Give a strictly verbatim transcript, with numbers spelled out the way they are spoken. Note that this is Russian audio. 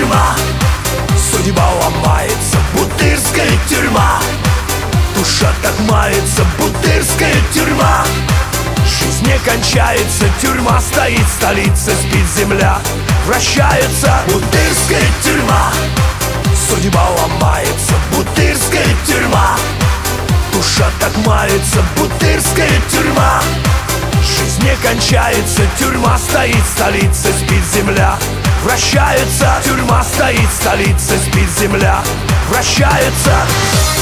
тюрьма. Судьба ломается, бутырская тюрьма. Душа так мается, бутырская тюрьма. Жизнь не кончается, тюрьма стоит, столица спит, земля вращается. Бутырская тюрьма. Судьба ломается, бутырская тюрьма. Душа так мается, бутырская тюрьма. Жизнь не кончается, тюрьма стоит, столица спит, земля вращается. Тюрьма стоит, столица спит, земля вращается.